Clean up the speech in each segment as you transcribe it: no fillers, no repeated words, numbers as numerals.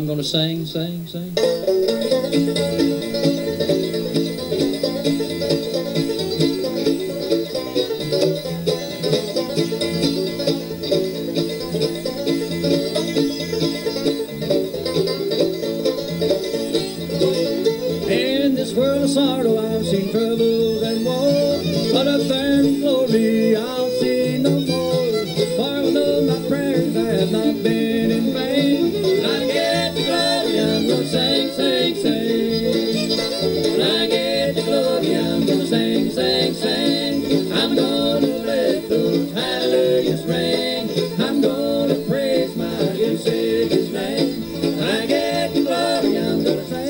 I'm gonna sing. In this world of sorrow, I've seen troubles and woe, but up there in glory, I'll see no more. For although my prayers have not been in vain, when I get the glory, I'm gonna sing. When I get the glory, I'm gonna sing. I'm gonna let those hallelujahs ring. I'm gonna praise my dear Savior's name. When I get the glory, I'm gonna sing.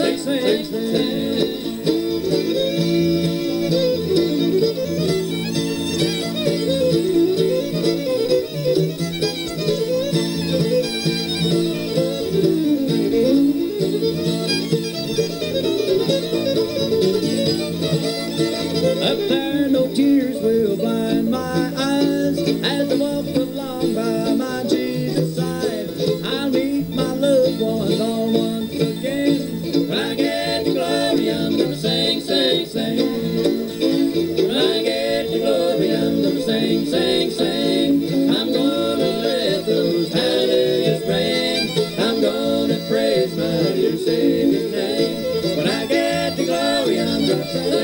Up there, no tears will blind my eyes as I walk along by my Jesus' side. I'll meet my loved ones all once again. When I get the glory, I'm gonna sing. When I get the glory, I'm gonna sing. I'm gonna let those hallelujahs ring. I'm gonna praise my dear Savior's name. When I get the glory, I'm gonna sing.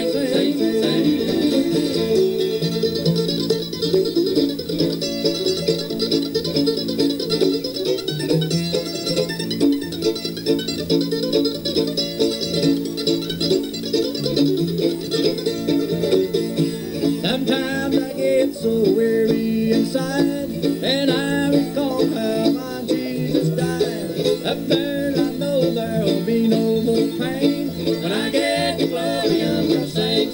Sometimes I get so weary inside, and I recall how my Jesus died. Up there I know there'll be no more pain. When I get the glory, I'm gonna sing.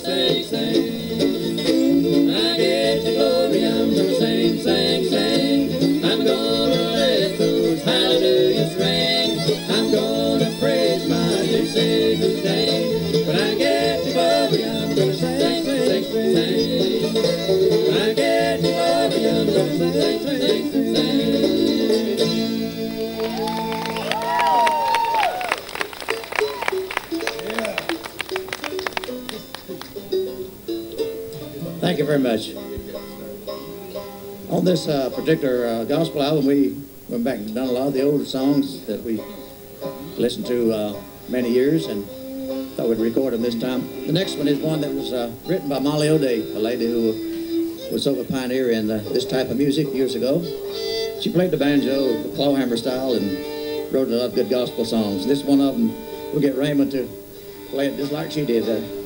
When I get the glory, I'm gonna sing. I'm gonna let those hallelujahs ring. I'm gonna praise my dear Savior's name. When I get the glory, I'm gonna sing. When I get the glory, I'm gonna sing. Thank you very much. On this particular gospel album, we went back and done a lot of the older songs that we listened to many years, and thought we'd record them this time. The next one is one that was written by Molly O'Day, a lady who was sort of a pioneer in this type of music years ago. She played the banjo, the clawhammer style, and wrote a lot of good gospel songs. This one of them, we'll get Raymond to play it just like she did.